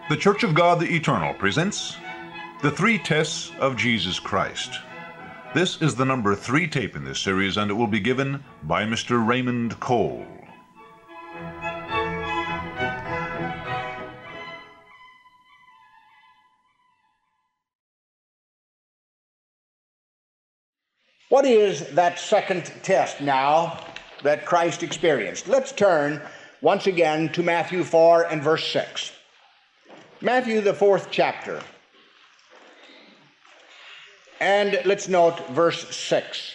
The Church of God the Eternal presents The Three Tests of Jesus Christ. This is the number 3 tape in this series, and it will be given by Mr. Raymond Cole. What is that second test now that Christ experienced? Let's turn once again to Matthew 4 and verse 6. Matthew, the 4th chapter. And let's note verse 6.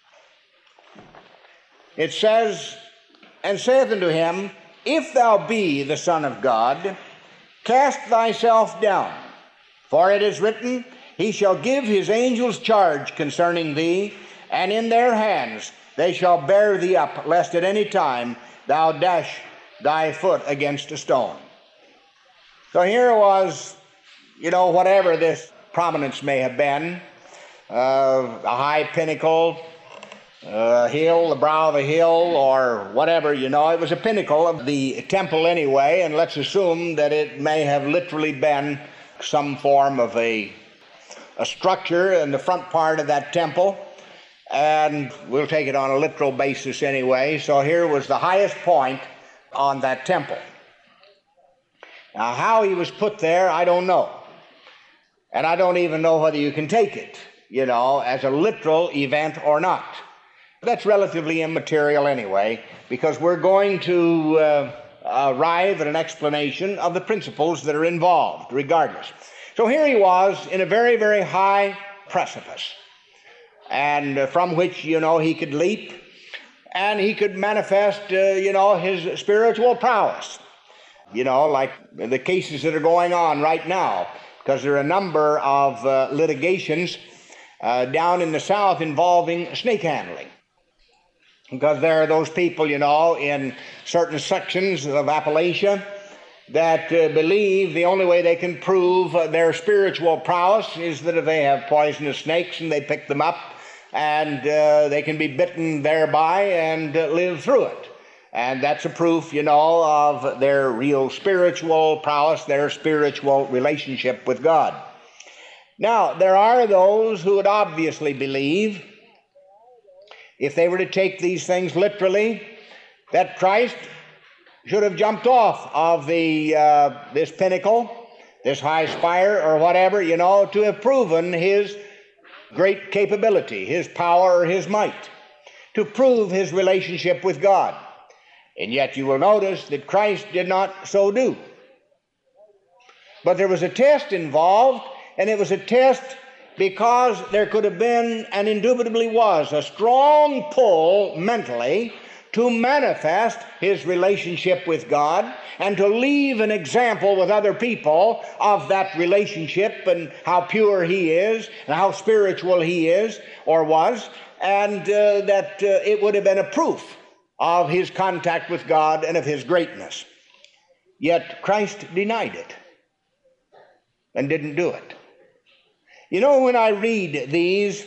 It says, "And saith unto him, If thou be the Son of God, cast thyself down. For it is written, He shall give his angels charge concerning thee, and in their hands they shall bear thee up, lest at any time thou dash thy foot against a stone." So here was, whatever this prominence may have been, a high pinnacle, a hill, the brow of a hill, or whatever, it was a pinnacle of the temple anyway, and let's assume that it may have literally been some form of a structure in the front part of that temple, and we'll take it on a literal basis anyway. So here was the highest point on that temple. Now, how he was put there, I don't know. And I don't even know whether you can take it, as a literal event or not. That's relatively immaterial anyway, because we're going to arrive at an explanation of the principles that are involved, regardless. So here he was in a very, very high precipice, and from which, he could leap, and he could manifest, his spiritual prowess. Like the cases that are going on right now, because there are a number of litigations down in the South involving snake handling. Because there are those people, in certain sections of Appalachia that believe the only way they can prove their spiritual prowess is that if they have poisonous snakes and they pick them up and they can be bitten thereby and live through it. And that's a proof, of their real spiritual prowess, their spiritual relationship with God. Now, there are those who would obviously believe, if they were to take these things literally, that Christ should have jumped off of this pinnacle, this high spire or whatever, to have proven his great capability, his power or his might, to prove his relationship with God. And yet you will notice that Christ did not so do. But there was a test involved, and it was a test because there could have been, and indubitably was, a strong pull mentally to manifest his relationship with God and to leave an example with other people of that relationship and how pure he is and how spiritual he is or was, and that it would have been a proof of his contact with God and of his greatness. Yet Christ denied it and didn't do it. When I read these,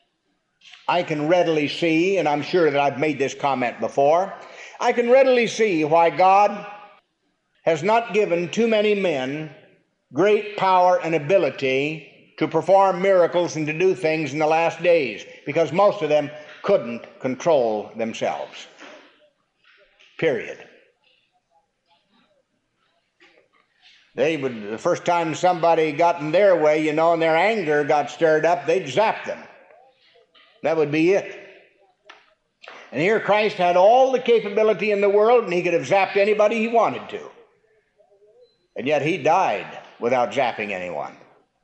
I can readily see, and I'm sure that I've made this comment before, I can readily see why God has not given too many men great power and ability to perform miracles and to do things in the last days, because most of them couldn't control themselves. Period. The first time somebody got in their way, and their anger got stirred up, they'd zap them. That would be it. And here Christ had all the capability in the world, and he could have zapped anybody he wanted to. And yet he died without zapping anyone.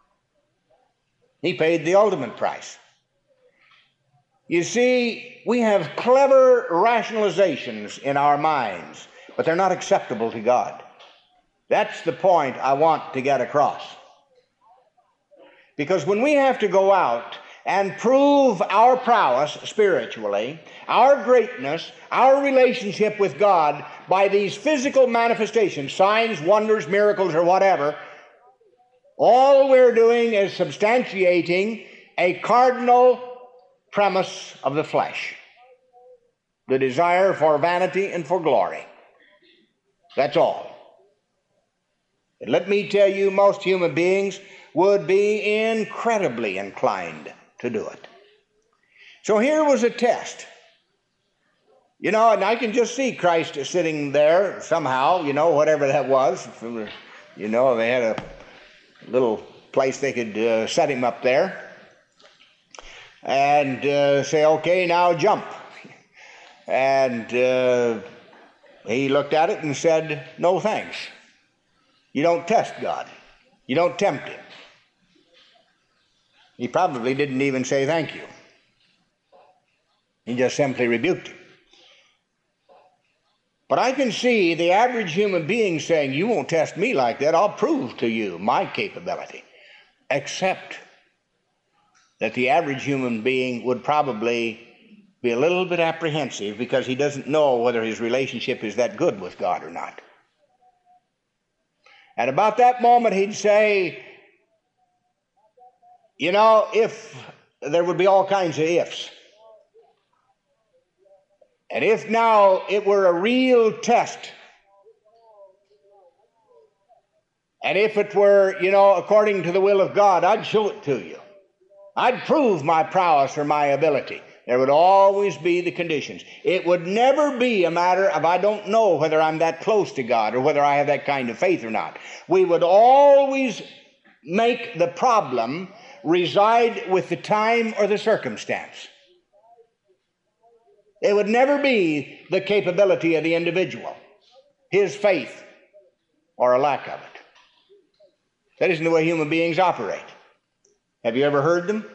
He paid the ultimate price. You see, we have clever rationalizations in our minds, but they're not acceptable to God. That's the point I want to get across. Because when we have to go out and prove our prowess spiritually, our greatness, our relationship with God by these physical manifestations, signs, wonders, miracles, or whatever, all we're doing is substantiating a cardinal premise of the flesh, the desire for vanity and for glory. That's all. And let me tell you, most human beings would be incredibly inclined to do it. So here was a test. You know, and I can just see Christ sitting there somehow, you know, whatever that was. You know, they had a little place they could set him up there and say, okay, now jump. And he looked at it and said, no thanks. You don't test God. You don't tempt him. He probably didn't even say thank you. He just simply rebuked him. But I can see the average human being saying, you won't test me like that. I'll prove to you my capability. Except that the average human being would probably be a little bit apprehensive because he doesn't know whether his relationship is that good with God or not. At about that moment, he'd say, you know, if there would be all kinds of ifs. And if now it were a real test, and if it were, you know, according to the will of God, I'd show it to you. I'd prove my prowess or my ability. There would always be the conditions. It would never be a matter of I don't know whether I'm that close to God or whether I have that kind of faith or not. We would always make the problem reside with the time or the circumstance. It would never be the capability of the individual, his faith, or a lack of it. That isn't the way human beings operate. Have you ever heard them?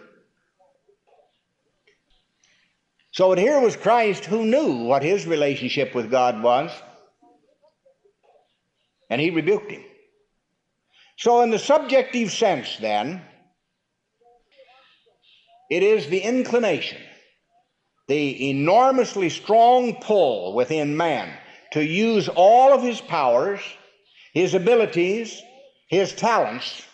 So here was Christ who knew what his relationship with God was, and he rebuked him. So in the subjective sense, then, it is the inclination, the enormously strong pull within man to use all of his powers, his abilities, his talents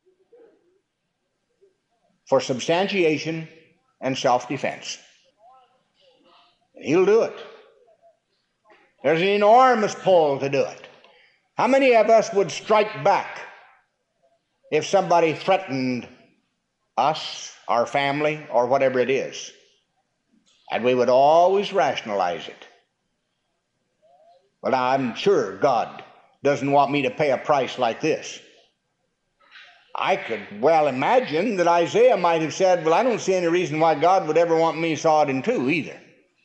for substantiation and self-defense. He'll do it. There's an enormous pull to do it. How many of us would strike back if somebody threatened us, our family, or whatever it is? And we would always rationalize it. Well, now, I'm sure God doesn't want me to pay a price like this. I could well imagine that Isaiah might have said, well, I don't see any reason why God would ever want me sawed in two either.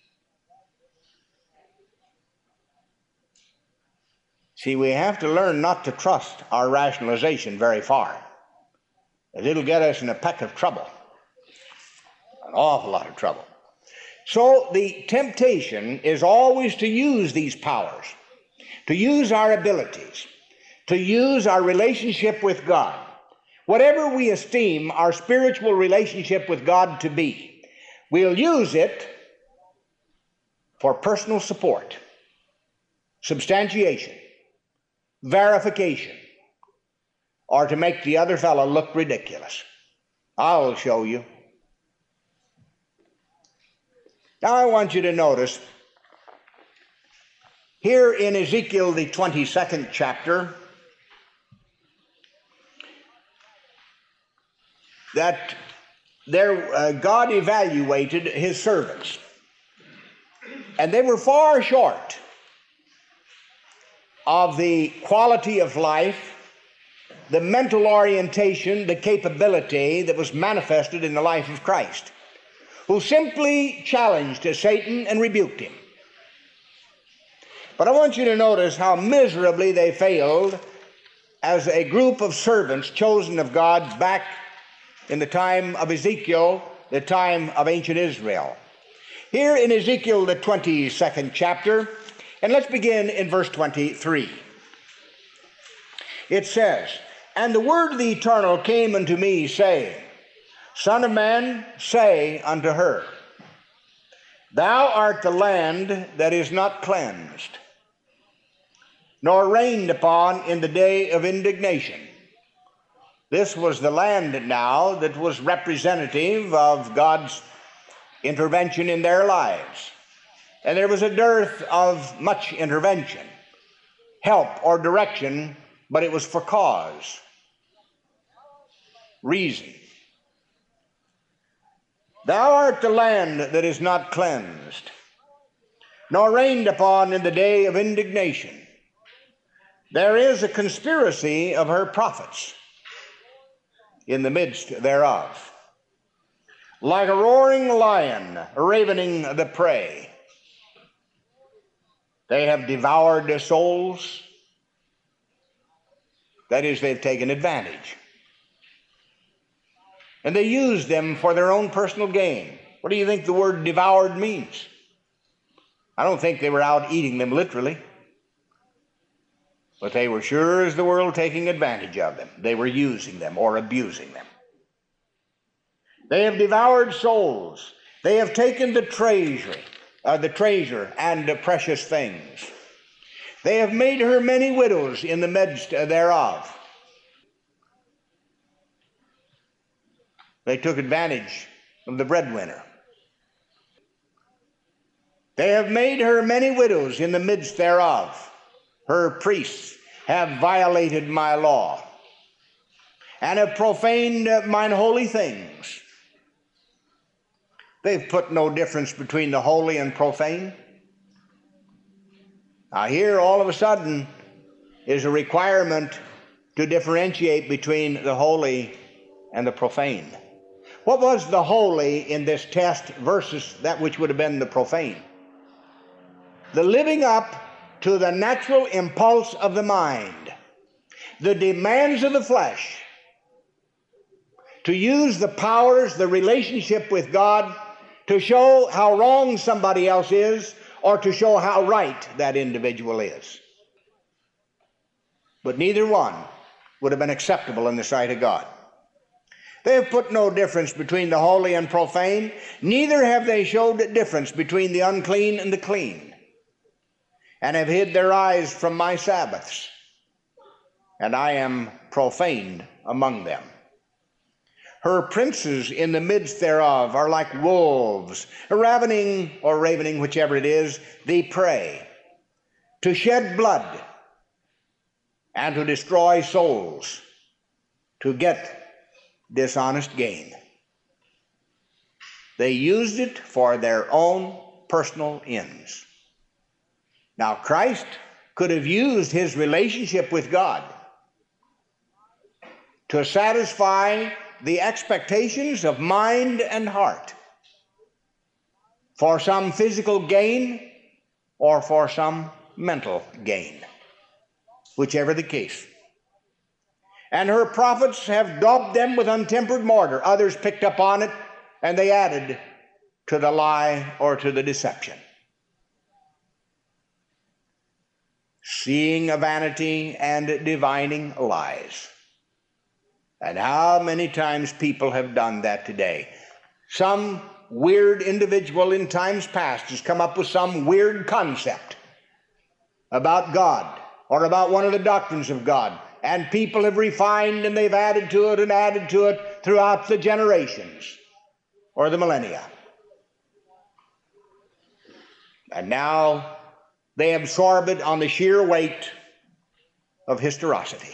See, we have to learn not to trust our rationalization very far, as it'll get us in a peck of trouble, an awful lot of trouble. So the temptation is always to use these powers, to use our abilities, to use our relationship with God, whatever we esteem our spiritual relationship with God to be. We'll use it for personal support, substantiation, verification, or to make the other fellow look ridiculous. I'll show you. Now I want you to notice here in Ezekiel, the 22nd chapter, that God evaluated his servants, and they were far short of the quality of life, the mental orientation, the capability that was manifested in the life of Christ, who simply challenged Satan and rebuked him. But I want you to notice how miserably they failed as a group of servants chosen of God back in the time of Ezekiel, the time of ancient Israel. Here in Ezekiel, the 22nd chapter, and let's begin in verse 23. It says, "And the word of the Eternal came unto me, saying, Son of man, say unto her, Thou art the land that is not cleansed, nor rained upon in the day of indignation." This was the land now that was representative of God's intervention in their lives. And there was a dearth of much intervention, help, or direction but it was for cause, reason. Thou art the land that is not cleansed, nor rained upon in the day of indignation. There is a conspiracy of her prophets in the midst thereof, like a roaring lion ravening the prey. They have devoured their souls. That is, they've taken advantage. And they use them for their own personal gain. What do you think the word devoured means? I don't think they were out eating them literally, but they were sure as the world taking advantage of them. They were using them or abusing them. They have devoured souls. They have taken the treasure and the precious things. They have made her many widows in the midst thereof. They took advantage of the breadwinner. They have made her many widows in the midst thereof. Her priests have violated my law, and have profaned mine holy things. They've put no difference between the holy and profane. Now here, all of a sudden, is a requirement to differentiate between the holy and the profane. What was the holy in this test versus that which would have been the profane? The living up to the natural impulse of the mind, the demands of the flesh, to use the powers, the relationship with God, to show how wrong somebody else is, or to show how right that individual is. But neither one would have been acceptable in the sight of God. They have put no difference between the holy and profane, neither have they showed difference between the unclean and the clean, and have hid their eyes from my Sabbaths, and I am profaned among them. Her princes in the midst thereof are like wolves, ravening or ravening, whichever it is, the prey, to shed blood and to destroy souls, to get dishonest gain. They used it for their own personal ends. Now, Christ could have used his relationship with God to satisfy the expectations of mind and heart for some physical gain or for some mental gain, whichever the case. And her prophets have daubed them with untempered mortar. Others picked up on it, and they added to the lie or to the deception. Seeing a vanity and divining lies. And how many times people have done that today? Some weird individual in times past has come up with some weird concept about God or about one of the doctrines of God, and people have refined and they've added to it throughout the generations or the millennia. And now they absorb it on the sheer weight of historicity.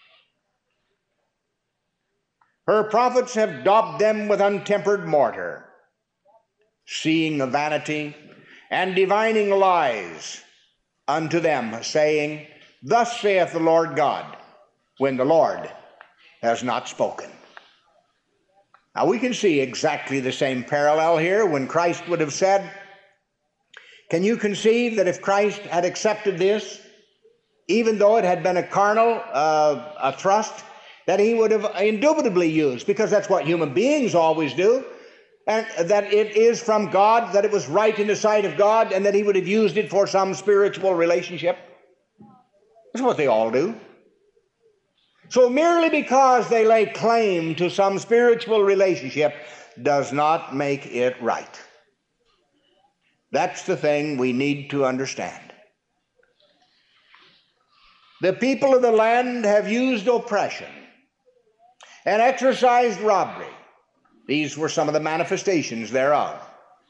Her prophets have daubed them with untempered mortar, seeing a vanity and divining lies unto them, saying, Thus saith the Lord God, when the Lord has not spoken. Now we can see exactly the same parallel here when Christ would have said, can you conceive that if Christ had accepted this, even though it had been a carnal a thrust, that he would have indubitably used, because that's what human beings always do, and that it is from God, that it was right in the sight of God, and that he would have used it for some spiritual relationship? That's what they all do. So merely because they lay claim to some spiritual relationship does not make it right. That's the thing we need to understand. The people of the land have used oppression and exercised robbery. These were some of the manifestations thereof.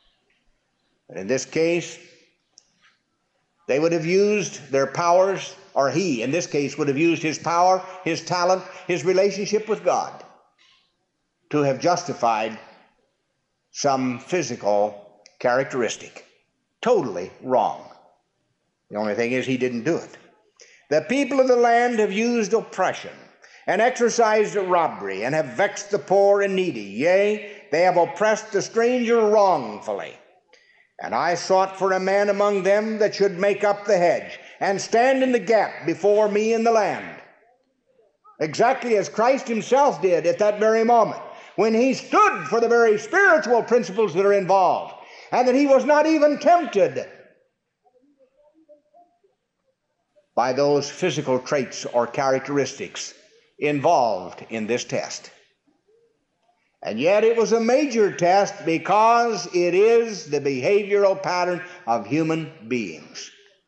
But in this case, they would have used their powers, or he, in this case, would have used his power, his talent, his relationship with God to have justified some physical characteristic. Totally wrong. The only thing is he didn't do it. The people of the land have used oppression and exercised robbery and have vexed the poor and needy. Yea, they have oppressed the stranger wrongfully. And I sought for a man among them that should make up the hedge and stand in the gap before me in the land. Exactly as Christ himself did at that very moment, when he stood for the very spiritual principles that are involved, and that he was not even tempted by those physical traits or characteristics involved in this test. And yet it was a major test because it is the behavioral pattern of human beings.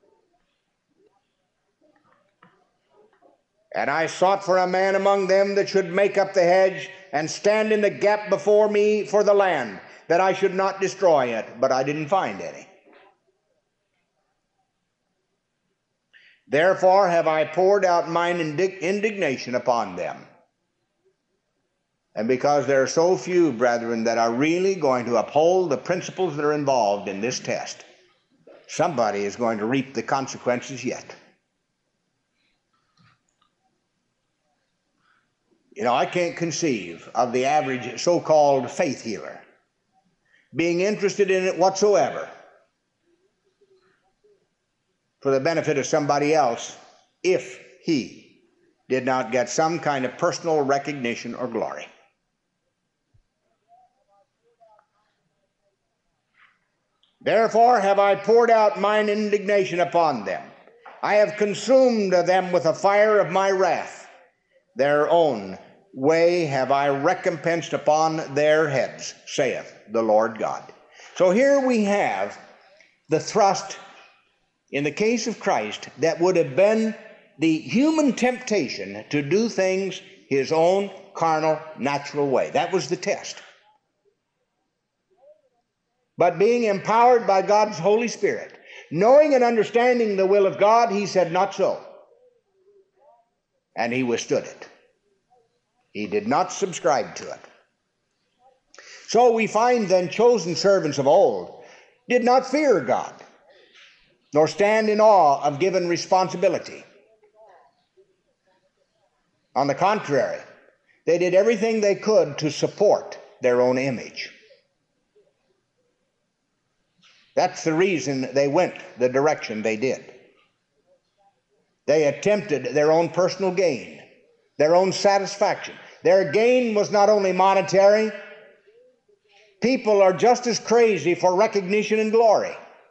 And I sought for a man among them that should make up the hedge and stand in the gap before me for the land, that I should not destroy it, but I didn't find any. Therefore have I poured out mine indignation upon them. And because there are so few, brethren, that are really going to uphold the principles that are involved in this test, somebody is going to reap the consequences yet. You know, I can't conceive of the average so-called faith healer being interested in it whatsoever for the benefit of somebody else if he did not get some kind of personal recognition or glory. Therefore have I poured out mine indignation upon them. I have consumed them with the fire of my wrath. Their own way have I recompensed upon their heads, saith the Lord God. So here we have the thrust in the case of Christ that would have been the human temptation to do things his own carnal, natural way. That was the test. But being empowered by God's Holy Spirit, knowing and understanding the will of God, he said, not so. And he withstood it. He did not subscribe to it. So we find then chosen servants of old did not fear God, nor stand in awe of given responsibility. On the contrary, they did everything they could to support their own image. That's the reason they went the direction they did. They attempted their own personal gain, their own satisfaction. Their gain was not only monetary. People are just as crazy for recognition and glory,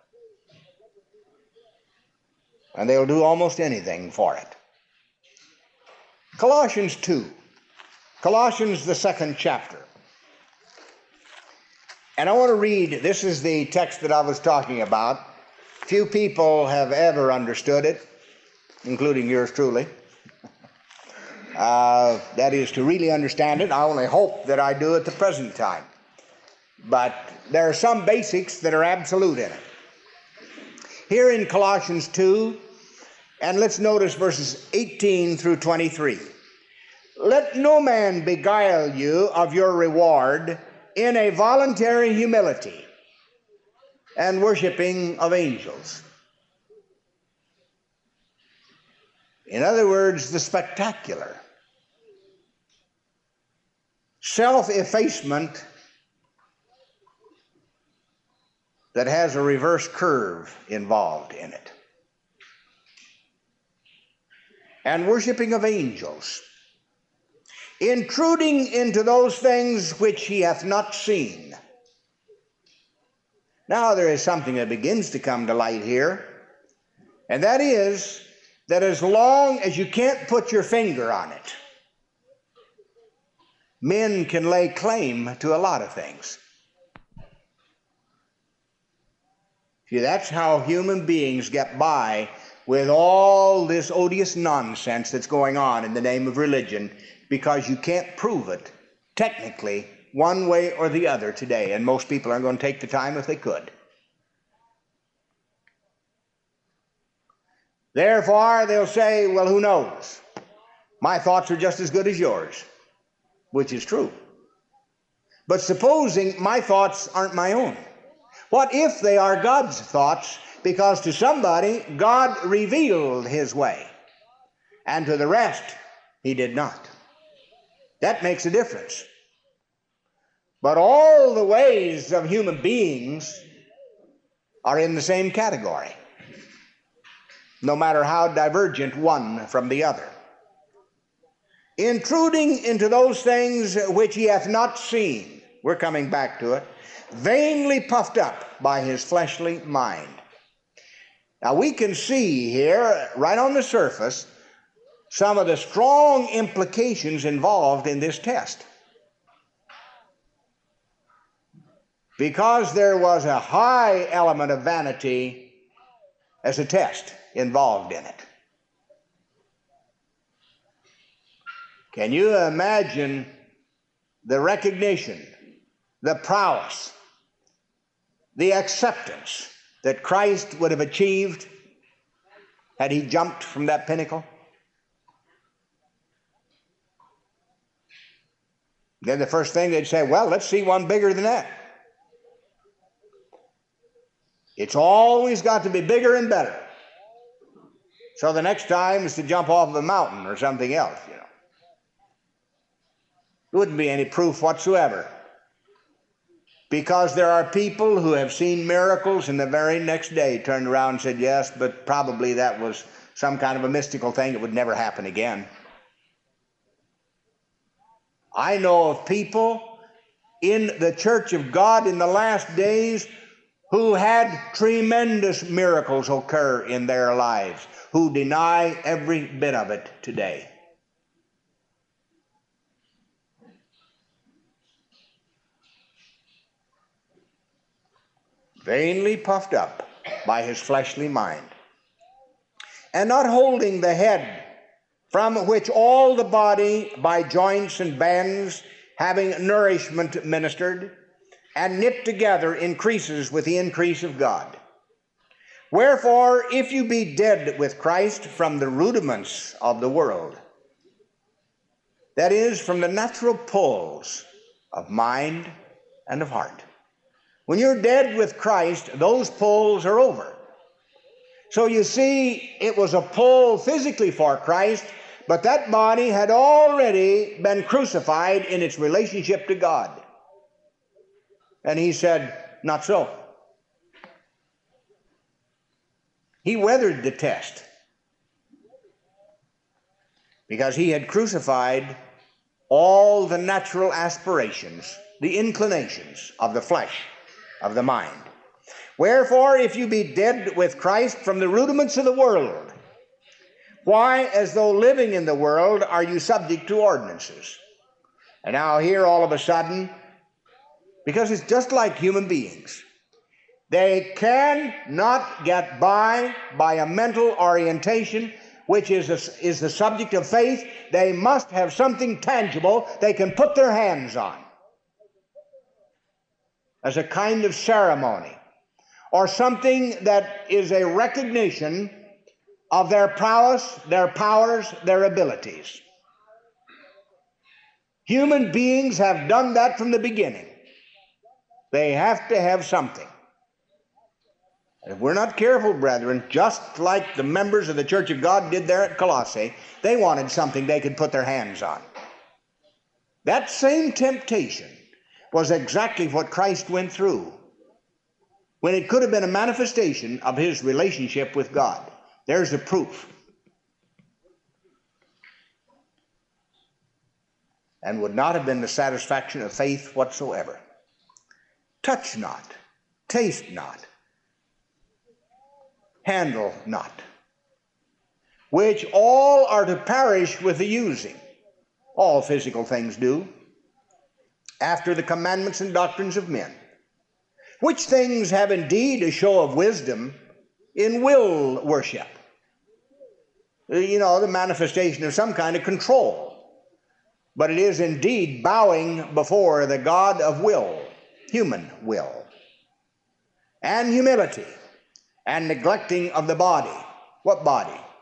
and they'll do almost anything for it. Colossians 2. Colossians, the 2nd chapter. And I want to read, this is the text that I was talking about. Few people have ever understood it, including yours truly. That is, to really understand it. I only hope that I do at the present time. But there are some basics that are absolute in it. Here in Colossians 2, and let's notice verses 18 through 23. Let no man beguile you of your reward in a voluntary humility and worshiping of angels. In other words, the spectacular self-effacement that has a reverse curve involved in it. And worshiping of angels, intruding into those things which he hath not seen. Now there is something that begins to come to light here, and that is that as long as you can't put your finger on it, men can lay claim to a lot of things. See, that's how human beings get by with all this odious nonsense that's going on in the name of religion, because you can't prove it technically one way or the other today, and most people aren't going to take the time if they could. Therefore, they'll say, well, who knows? My thoughts are just as good as yours, which is true. But supposing my thoughts aren't my own, what if they are God's thoughts? Because to somebody, God revealed his way, and to the rest, he did not. That makes a difference. But all the ways of human beings are in the same category, no matter how divergent one from the other. Intruding into those things which he hath not seen, we're coming back to it, vainly puffed up by his fleshly mind. Now we can see here, right on the surface, some of the strong implications involved in this test. Because there was a high element of vanity as a test involved in it. Can you imagine the recognition, the prowess, the acceptance that Christ would have achieved had he jumped from that pinnacle? Then the first thing they'd say, well, let's see one bigger than that. It's always got to be bigger and better. So the next time is to jump off of a mountain or something else, you know. There wouldn't be any proof whatsoever. Because there are people who have seen miracles and the very next day turned around and said, yes, but probably that was some kind of a mystical thing that would never happen again. I know of people in the Church of God in the last days who had tremendous miracles occur in their lives, who deny every bit of it today. Vainly puffed up by his fleshly mind, and not holding the head, from which all the body by joints and bands, having nourishment ministered, and knit together, increases with the increase of God. Wherefore, if you be dead with Christ from the rudiments of the world, that is, from the natural pulls of mind and of heart. When you're dead with Christ, those pulls are over. So you see, it was a pull physically for Christ, but that body had already been crucified in its relationship to God. And he said, not so. He weathered the test because he had crucified all the natural aspirations, the inclinations of the flesh, of the mind. Wherefore, if you be dead with Christ from the rudiments of the world, why, as though living in the world, are you subject to ordinances? And now here, all of a sudden, because it's just like human beings, they cannot get by a mental orientation which is the subject of faith. They must have something tangible they can put their hands on as a kind of ceremony, or something that is a recognition of their prowess, their powers, their abilities. Human beings have done that from the beginning. They have to have something. If we're not careful, brethren, just like the members of the Church of God did there at Colossae, they wanted something they could put their hands on. That same temptation was exactly what Christ went through, when it could have been a manifestation of his relationship with God. There's the proof. And would not have been the satisfaction of faith whatsoever. Touch not, taste not, handle not, which all are to perish with the using. All physical things do, after the commandments and doctrines of men, which things have indeed a show of wisdom in will worship. You know, the manifestation of some kind of control. But it is indeed bowing before the God of will, human will, and humility, and neglecting of the body. What body?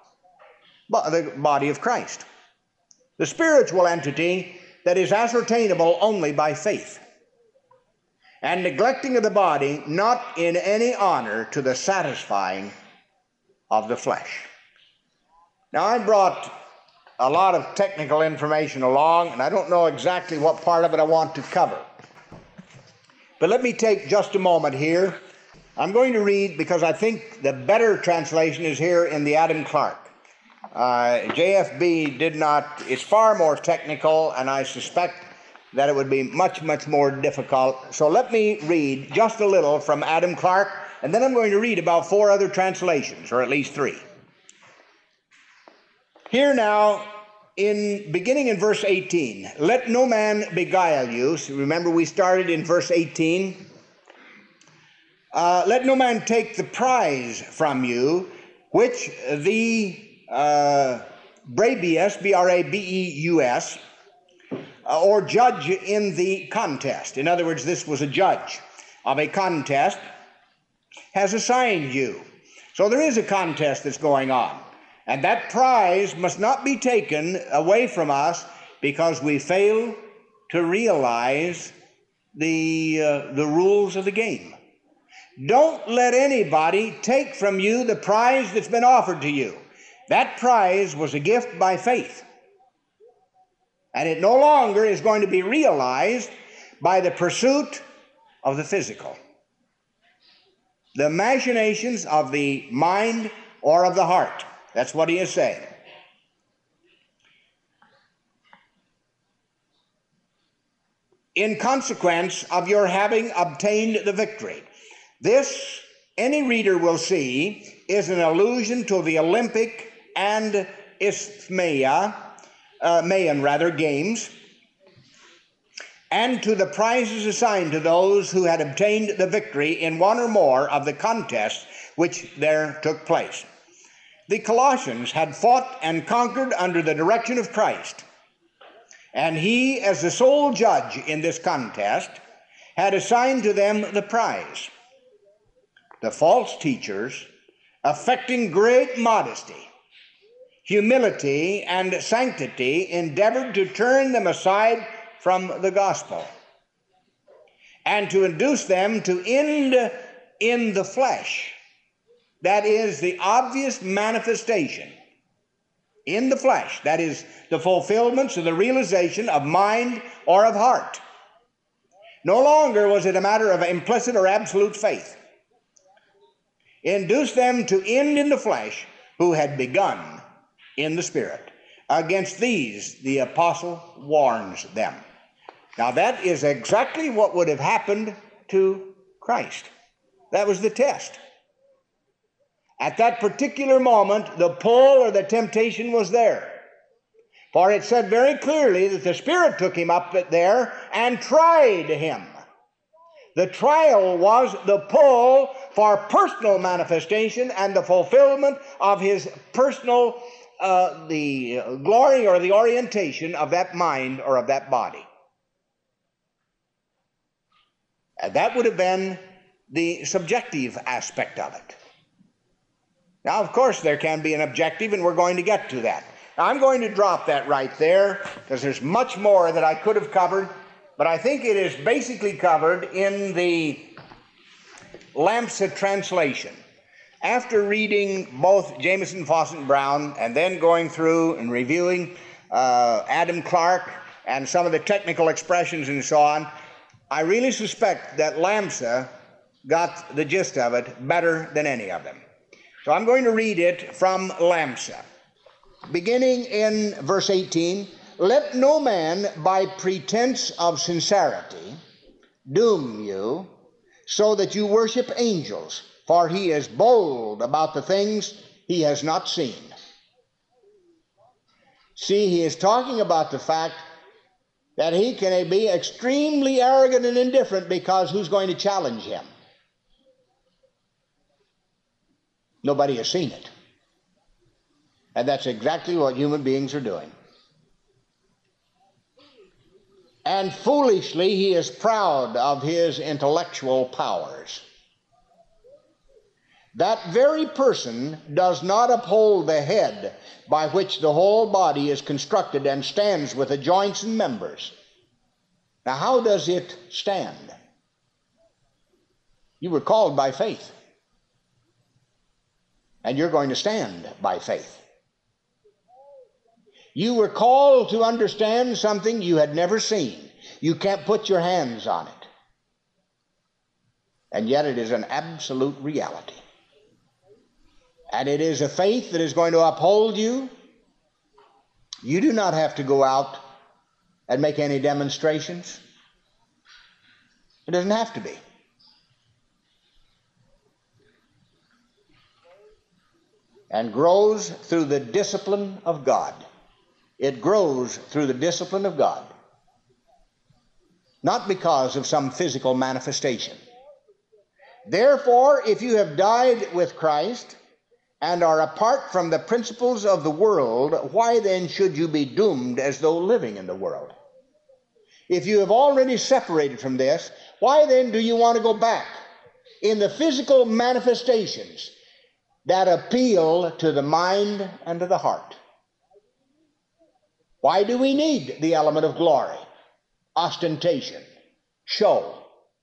the body of Christ. The spiritual entity that is ascertainable only by faith, and neglecting of the body not in any honor to the satisfying of the flesh. Now, I brought a lot of technical information along, and I don't know exactly what part of it I want to cover. But let me take just a moment here. I'm going to read, because I think the better translation is here in the Adam Clarke. JFB did not, it's far more technical, and I suspect that it would be much, much more difficult. So let me read just a little from Adam Clarke, and then I'm going to read about 4 other translations, or at least 3. Here now, beginning in verse 18, let no man beguile you. So remember, we started in verse 18. Let no man take the prize from you, which the Brabeus, B-R-A-B-E-U-S, or judge in the contest. In other words, this was a judge of a contest, has assigned you. So there is a contest that's going on. And that prize must not be taken away from us because we fail to realize the rules of the game. Don't let anybody take from you the prize that's been offered to you. That prize was a gift by faith. And it no longer is going to be realized by the pursuit of the physical, the machinations of the mind or of the heart. That's what he is saying. In consequence of your having obtained the victory. This, any reader will see, is an allusion to the Olympic and Isthmian games, and to the prizes assigned to those who had obtained the victory in one or more of the contests which there took place. The Colossians had fought and conquered under the direction of Christ, and he, as the sole judge in this contest, had assigned to them the prize. The false teachers, affecting great modesty, humility, and sanctity, endeavored to turn them aside from the gospel and to induce them to end in the flesh. That is the obvious manifestation in the flesh. That is the fulfillments of the realization of mind or of heart. No longer was it a matter of implicit or absolute faith. Induce them to end in the flesh who had begun in the Spirit. Against these the apostle warns them. Now that is exactly what would have happened to Christ. That was the test. At that particular moment, the pull or the temptation was there. For it said very clearly that the Spirit took him up there and tried him. The trial was the pull for personal manifestation and the fulfillment of his personal, the glory or the orientation of that mind or of that body. And that would have been the subjective aspect of it. Now, of course, there can be an objective, and we're going to get to that. Now, I'm going to drop that right there because there's much more that I could have covered, but I think it is basically covered in the Lamsa translation. After reading both Jamieson, Fausset, and Brown, and then going through and reviewing Adam Clarke and some of the technical expressions and so on, I really suspect that Lamsa got the gist of it better than any of them. So I'm going to read it from Lamsa. Beginning in verse 18, let no man by pretense of sincerity doom you so that you worship angels, for he is bold about the things he has not seen. See, he is talking about the fact that he can be extremely arrogant and indifferent because who's going to challenge him? Nobody has seen it. And that's exactly what human beings are doing. And foolishly, he is proud of his intellectual powers. that very person does not uphold the head by which the whole body is constructed and stands with the joints and members. Now, how does it stand? You were called by faith, and you're going to stand by faith. You were called to understand something you had never seen. You can't put your hands on it. And yet it is an absolute reality. And it is a faith that is going to uphold you. You do not have to go out and make any demonstrations. It doesn't have to be. And grows through the discipline of God. It grows through the discipline of God. Not because of some physical manifestation. Therefore, if you have died with Christ and are apart from the principles of the world, why then should you be doomed as though living in the world? If you have already separated from this, why then do you want to go back in the physical manifestations that appeal to the mind and to the heart? Why do we need the element of glory, ostentation, show?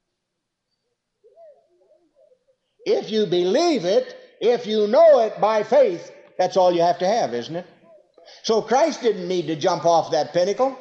If you believe it, if you know it by faith, that's all you have to have, isn't it? So Christ didn't need to jump off that pinnacle.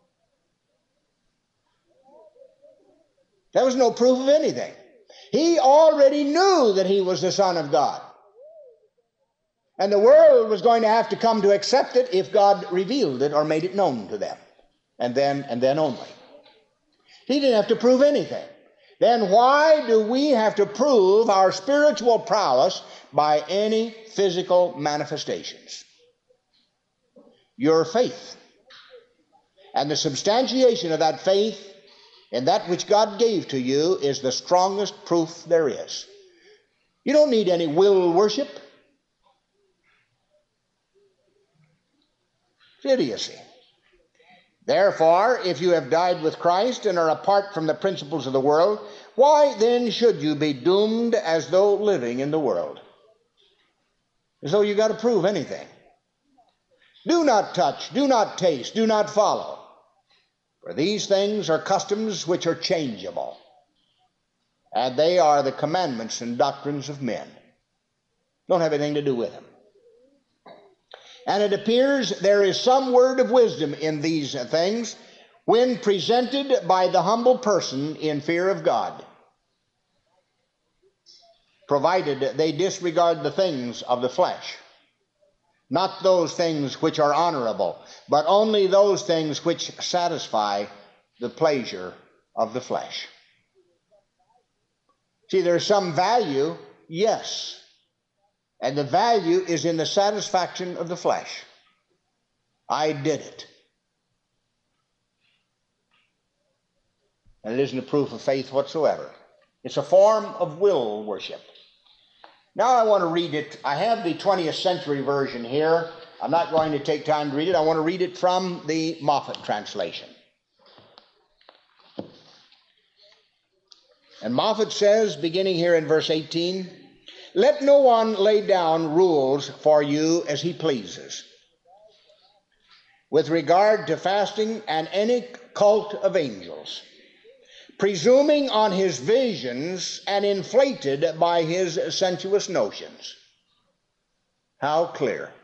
There was no proof of anything. He already knew that he was the Son of God. And the world was going to have to come to accept it if God revealed it or made it known to them. And then only. He didn't have to prove anything. Then why do we have to prove our spiritual prowess by any physical manifestations? Your faith and the substantiation of that faith in that which God gave to you is the strongest proof there is. You don't need any will worship. It's idiocy. Therefore, if you have died with Christ and are apart from the principles of the world, why then should you be doomed as though living in the world? As though you got to prove anything. Do not touch, do not taste, do not follow. For these things are customs which are changeable, and they are the commandments and doctrines of men. Don't have anything to do with them. And it appears there is some word of wisdom in these things when presented by the humble person in fear of God, provided they disregard the things of the flesh, not those things which are honorable, but only those things which satisfy the pleasure of the flesh. See, there's some value, yes. And the value is in the satisfaction of the flesh. I did it. And it isn't a proof of faith whatsoever. It's a form of will worship. Now I want to read it. I have the 20th century version here. I'm not going to take time to read it. I want to read it from the Moffat translation. And Moffat says, beginning here in verse 18, "Let no one lay down rules for you as he pleases, with regard to fasting and any cult of angels, presuming on his visions and inflated by his sensuous notions." How clear.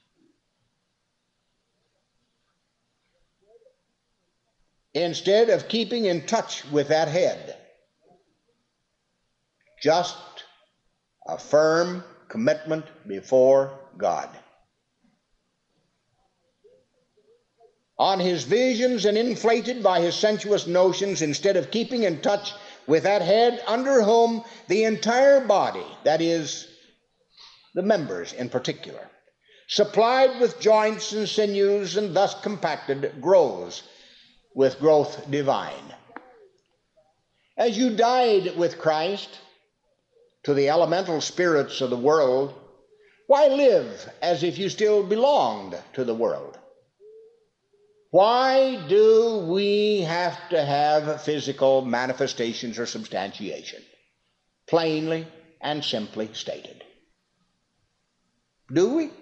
Instead of keeping in touch with that head, just a firm commitment before God. On his visions and inflated by his sensuous notions, instead of keeping in touch with that head under whom the entire body, that is, the members in particular, supplied with joints and sinews and thus compacted, grows with growth divine. As you died with Christ to the elemental spirits of the world, why live as if you still belonged to the world? Why do we have to have physical manifestations or substantiation? Plainly and simply stated. Do we?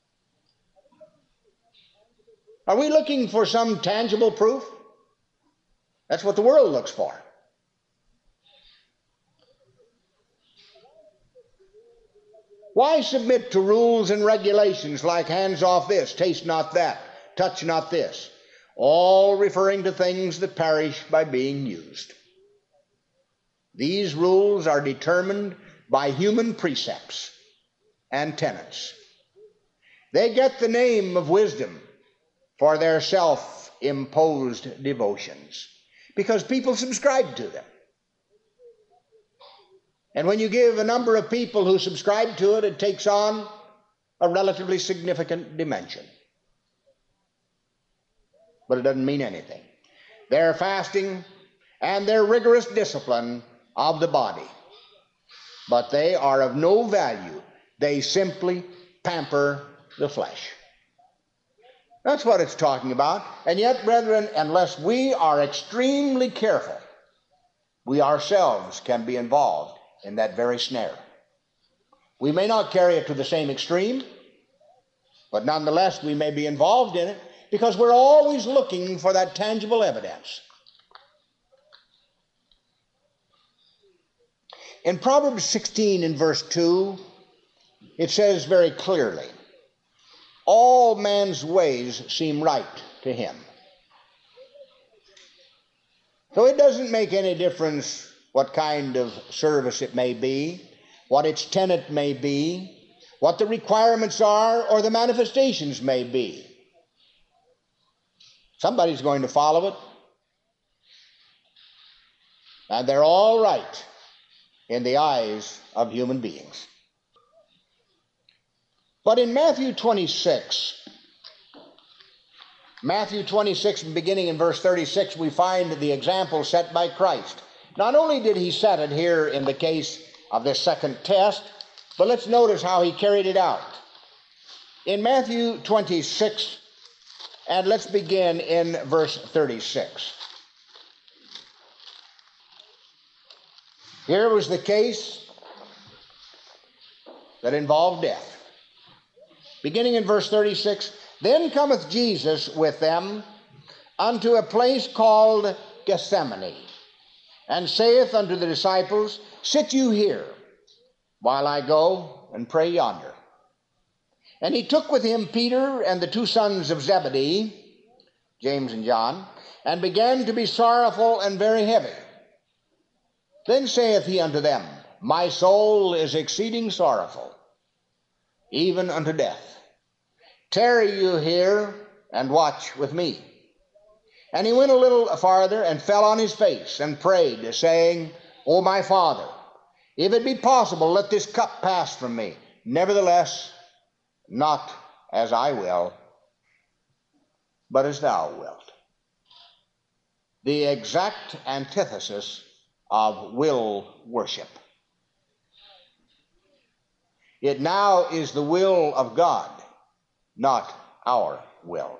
Are we looking for some tangible proof? That's what the world looks for. Why submit to rules and regulations like hands off this, taste not that, touch not this, all referring to things that perish by being used? These rules are determined by human precepts and tenets. They get the name of wisdom for their self-imposed devotions because people subscribe to them. And when you give a number of people who subscribe to it, it takes on a relatively significant dimension. But it doesn't mean anything. Their fasting and their rigorous discipline of the body. But they are of no value. They simply pamper the flesh. That's what it's talking about. And yet, brethren, unless we are extremely careful, we ourselves can be involved in that very snare. We may not carry it to the same extreme, but nonetheless we may be involved in it because we're always looking for that tangible evidence. In Proverbs 16 in verse 2, it says very clearly, all man's ways seem right to him. So it doesn't make any difference what kind of service it may be, what its tenet may be, what the requirements are, or the manifestations may be. Somebody's going to follow it. And they're all right in the eyes of human beings. But in Matthew 26, beginning in verse 36, we find the example set by Christ. Not only did he set it here in the case of this second test, but let's notice how he carried it out. In Matthew 26, and let's begin in verse 36. Here was the case that involved death. Beginning in verse 36, then cometh Jesus with them unto a place called Gethsemane, and saith unto the disciples, sit you here, while I go and pray yonder. And he took with him Peter and the two sons of Zebedee, James and John, and began to be sorrowful and very heavy. Then saith he unto them, my soul is exceeding sorrowful, even unto death. Tarry you here, and watch with me. And he went a little farther, and fell on his face, and prayed, saying, O my Father, if it be possible, let this cup pass from me. Nevertheless, not as I will, but as thou wilt. The exact antithesis of will worship. It now is the will of God, not our will.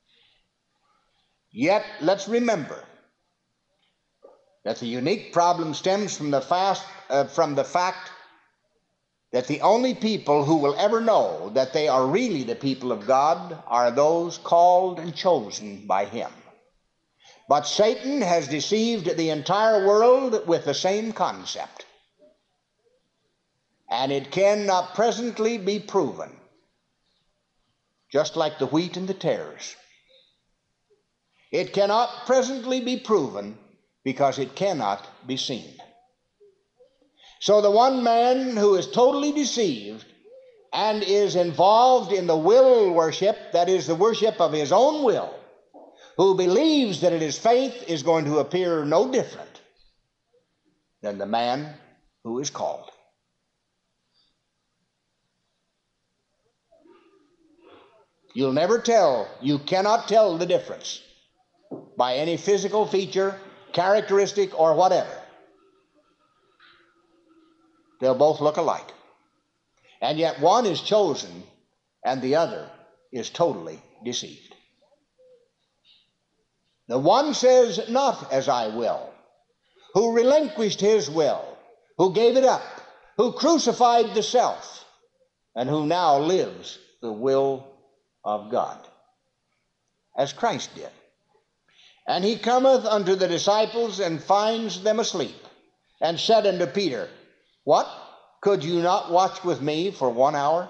Yet, let's remember that the unique problem stems from the fact that the only people who will ever know that they are really the people of God are those called and chosen by him. But Satan has deceived the entire world with the same concept. And it cannot presently be proven, just like the wheat and the tares. It cannot presently be proven because it cannot be seen. So the one man who is totally deceived and is involved in the will worship, that is the worship of his own will, who believes that it is faith, is going to appear no different than the man who is called. You'll never tell, you cannot tell the difference by any physical feature, characteristic, or whatever. They'll both look alike. And yet one is chosen and the other is totally deceived. The one says, not as I will, who relinquished his will, who gave it up, who crucified the self, and who now lives the will of God, as Christ did. And he cometh unto the disciples, and finds them asleep, and said unto Peter, What? Could you not watch with me for 1 hour?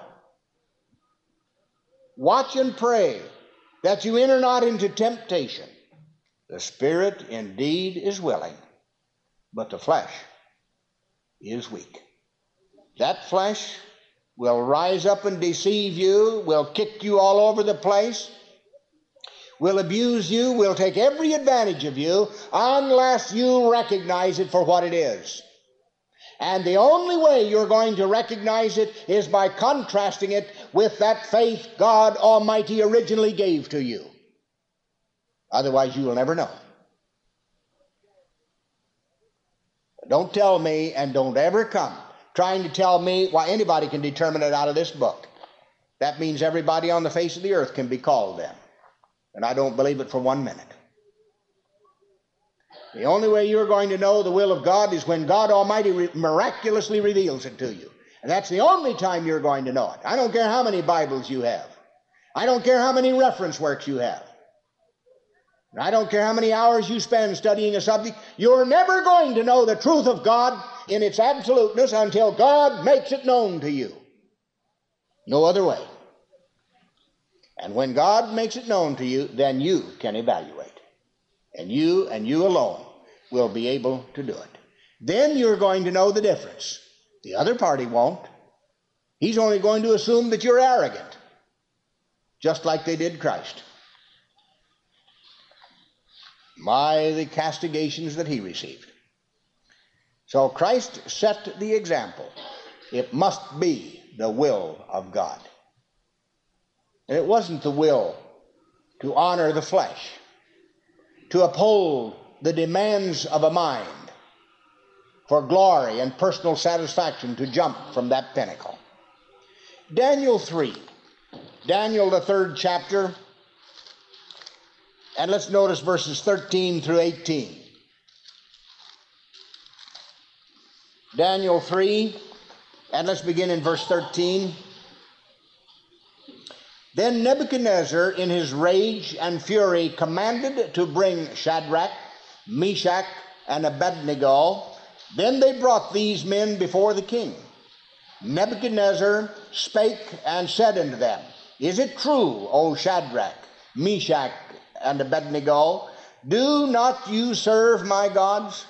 Watch and pray, that you enter not into temptation. The spirit indeed is willing, but the flesh is weak. That flesh will rise up and deceive you, will kick you all over the place, will abuse you, will take every advantage of you, unless you recognize it for what it is. And the only way you're going to recognize it is by contrasting it with that faith God Almighty originally gave to you. Otherwise, you will never know. Don't tell me, and don't ever come trying to tell me why anybody can determine it out of this book. That means everybody on the face of the earth can be called then. And I don't believe it for 1 minute. The only way you're going to know the will of God is when God Almighty miraculously reveals it to you. And that's the only time you're going to know it. I don't care how many Bibles you have. I don't care how many reference works you have. And I don't care how many hours you spend studying a subject. You're never going to know the truth of God in its absoluteness until God makes it known to you. No other way. And when God makes it known to you, then you can evaluate. And you alone will be able to do it. Then you're going to know the difference. The other party won't. He's only going to assume that you're arrogant, just like they did Christ. My, the castigations that he received. So Christ set the example. It must be the will of God. And it wasn't the will to honor the flesh, to uphold the demands of a mind, for glory and personal satisfaction to jump from that pinnacle. Daniel 3, Daniel the 3rd chapter, and let's notice verses 13 through 18. Daniel 3, and let's begin in verse 13. Then Nebuchadnezzar, in his rage and fury, commanded to bring Shadrach, Meshach, and Abednego. Then they brought these men before the king. Nebuchadnezzar spake and said unto them, Is it true, O Shadrach, Meshach, and Abednego, do not you serve my gods?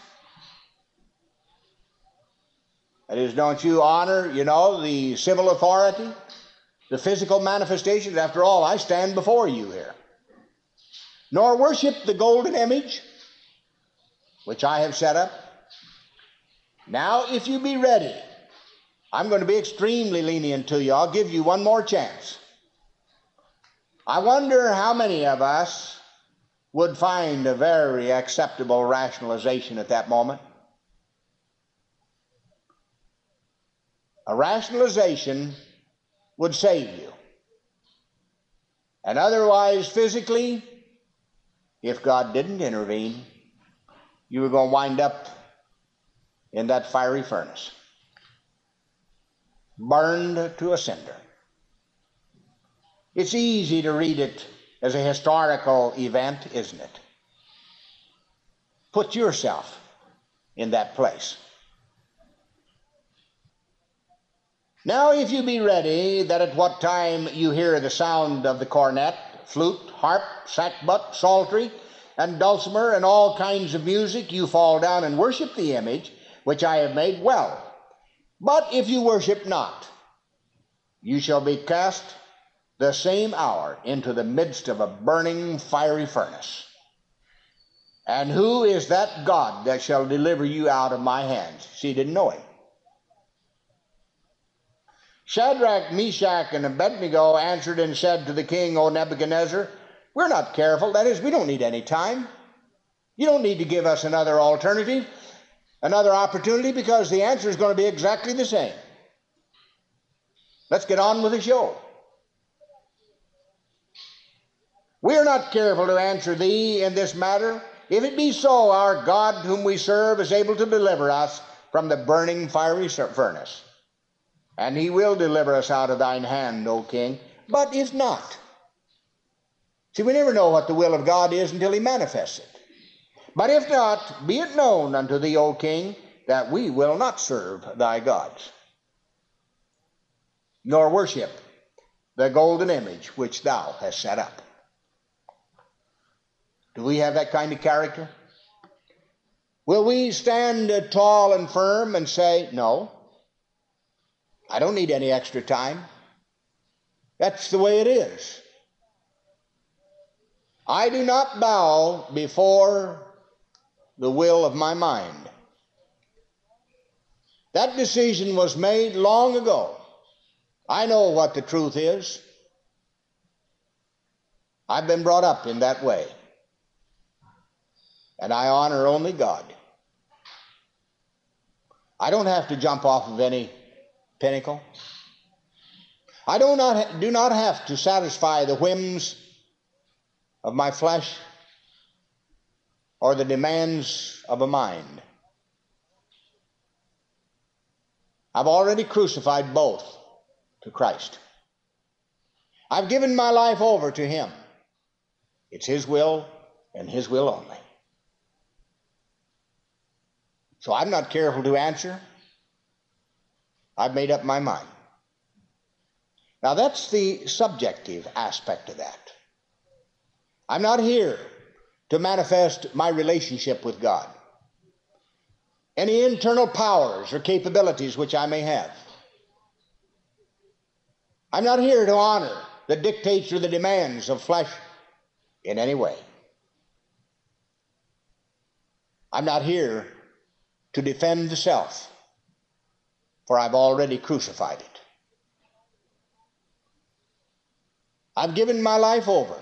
That is, don't you honor, the civil authority, the physical manifestations? After all, I stand before you here. Nor worship the golden image, which I have set up. Now, if you be ready, I'm going to be extremely lenient to you. I'll give you one more chance. I wonder how many of us would find a very acceptable rationalization at that moment. A rationalization would save you. And otherwise, physically, if God didn't intervene, you were going to wind up in that fiery furnace, burned to a cinder. It's easy to read it as a historical event, isn't it? Put yourself in that place. Now, if you be ready, that at what time you hear the sound of the cornet, flute, harp, sackbut, psaltery, and dulcimer, and all kinds of music, you fall down and worship the image which I have made, well. But if you worship not, you shall be cast the same hour into the midst of a burning fiery furnace. And who is that God that shall deliver you out of my hands? She didn't know him. Shadrach, Meshach, and Abednego answered and said to the king, O Nebuchadnezzar, we're not careful. That is, we don't need any time. You don't need to give us another alternative, another opportunity, because the answer is going to be exactly the same. Let's get on with the show. We are not careful to answer thee in this matter. If it be so, our God whom we serve is able to deliver us from the burning fiery furnace. And he will deliver us out of thine hand, O king. But if not, see, we never know what the will of God is until he manifests it. But if not, be it known unto thee, O king, that we will not serve thy gods, nor worship the golden image which thou hast set up. Do we have that kind of character? Will we stand tall and firm and say, no, I don't need any extra time. That's the way it is. I do not bow before the will of my mind. That decision was made long ago. I know what the truth is. I've been brought up in that way. And I honor only God. I don't have to jump off of any pinnacle. I do not have to satisfy the whims of my flesh or the demands of a mind. I've already crucified both to Christ. I've given my life over to him. It's his will and his will only. So I'm not careful to answer. I've made up my mind. Now that's the subjective aspect of that. I'm not here to manifest my relationship with God, any internal powers or capabilities which I may have. I'm not here to honor the dictates or the demands of flesh in any way. I'm not here to defend the self, for I've already crucified it. I've given my life over.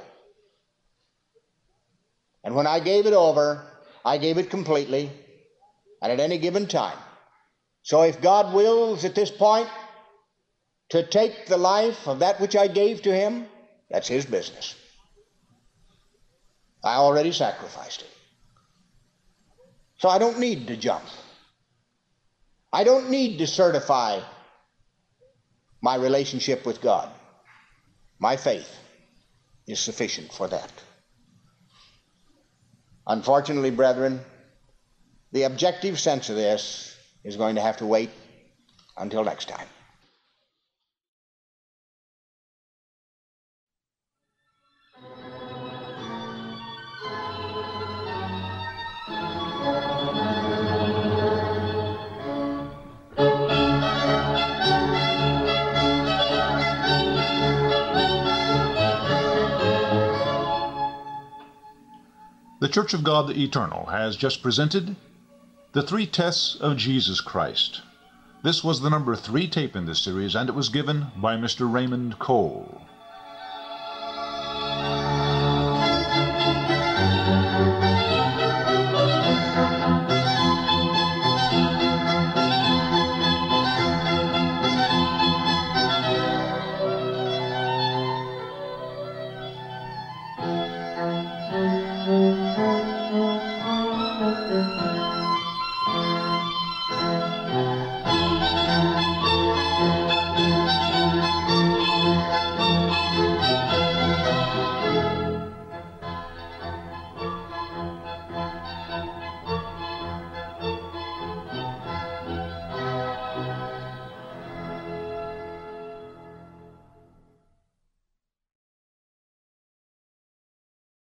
And when I gave it over, I gave it completely and at any given time. So if God wills at this point to take the life of that which I gave to him, that's his business. I already sacrificed it. So I don't need to jump. I don't need to certify my relationship with God. My faith is sufficient for that. Unfortunately, brethren, the objective sense of this is going to have to wait until next time. The Church of God the Eternal has just presented The Three Tests of Jesus Christ. This was the number 3 tape in this series, and it was given by Mr. Raymond Cole.